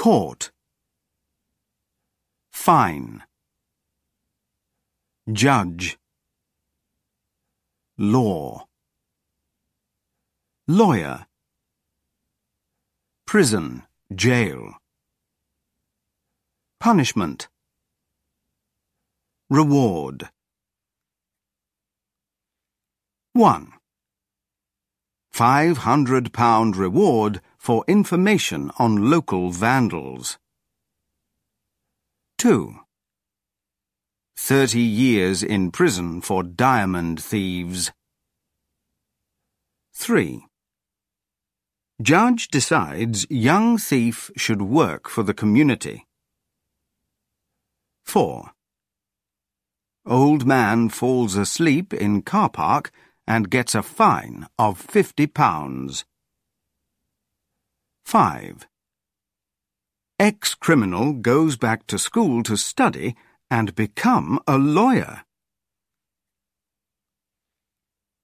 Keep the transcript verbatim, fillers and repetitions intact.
Court. Fine. Judge. Law. Lawyer. Prison, jail. Punishment. Reward. one. Five hundred pound reward for information on local vandals. two. Thirty years in prison for diamond thieves. three. Judge decides young thief should work for the community. four. Old man falls asleep in car park and gets a fine of fifty pounds. five. Ex-criminal goes back to school to study and become a lawyer.